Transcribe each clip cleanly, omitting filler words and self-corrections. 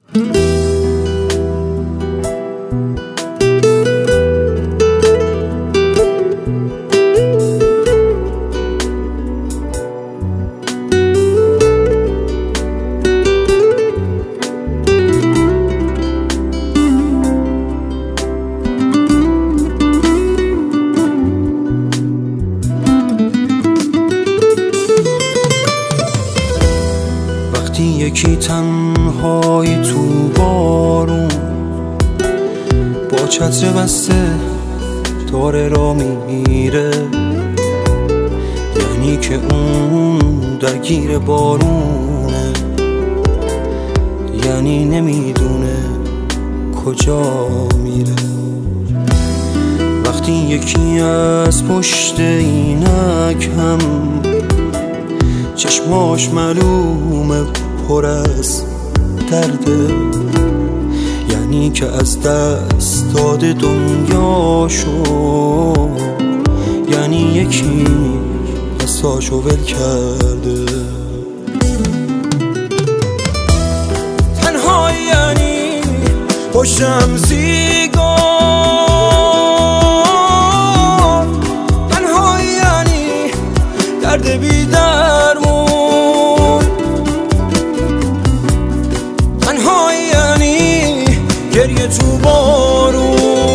یکی تنهایی تو بارون با چتر بسته داره را میره، یعنی که اون درگیر بارونه، یعنی نمیدونه کجا میره. وقتی یکی از پشت اینک هم چشماش معلومه پر از درده، یعنی که از دست داده دنیاشو، یعنی یکی دستاشو ول کرده. تنهایی یعنی پشتم سیگار، تنهایی یعنی درد بی درمون، تنهایی یعنی گریه تو بارون،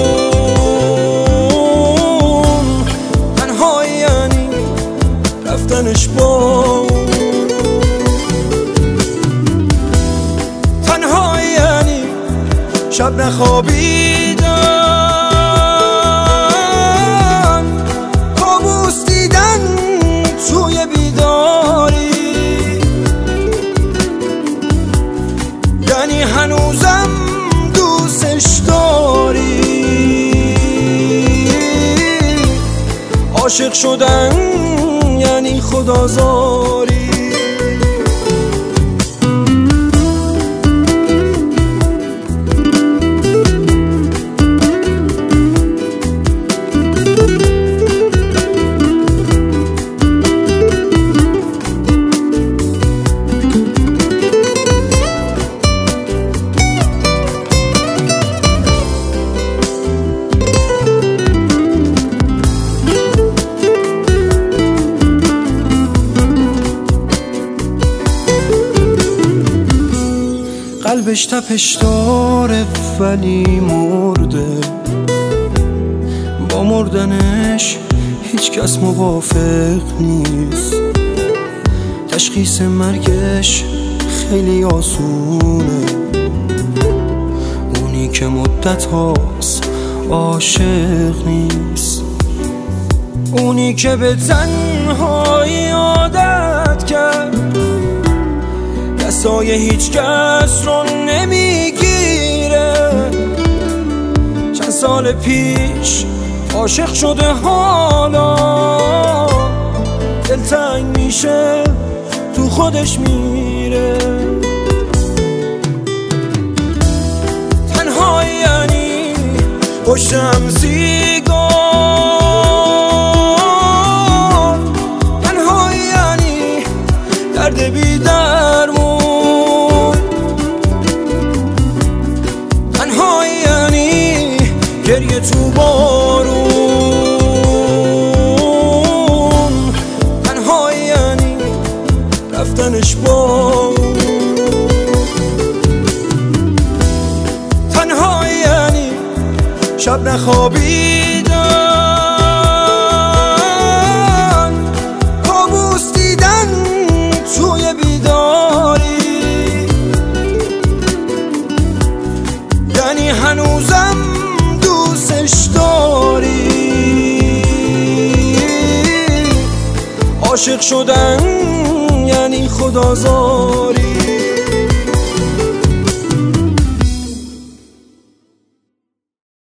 تنهایی یعنی رفتنش با، تنهایی یعنی شب نخوابیدن، کابوس دیدن توی بیداری، یعنی هنوزم دوستش داری. عاشق شدن یعنی خدازاری. قلبش تپش داره ولی مرده، با مردنش هیچ کس موافق نیست. تشخیص مرگش خیلی آسونه، اونی که مدت هاست عاشق نیست، اونی که به تنهایی عادت کرد، دستای هیچ کس رو نمیگیره. چند سال پیش عاشق شده، حالا دلتنگ میشه تو خودش میره. تنهایی یعنی پشتم سیگار، تنهایی یعنی درد بی درمون، تنهایی یعنی گریه تو بارون، تنهایی یعنی رفتنش با، تنهایی یعنی شب نخوابیدن، کابوس دیدن توی بیداری، یعنی هنوزم دوستش داری. عاشق شدن یعنی خدازاری.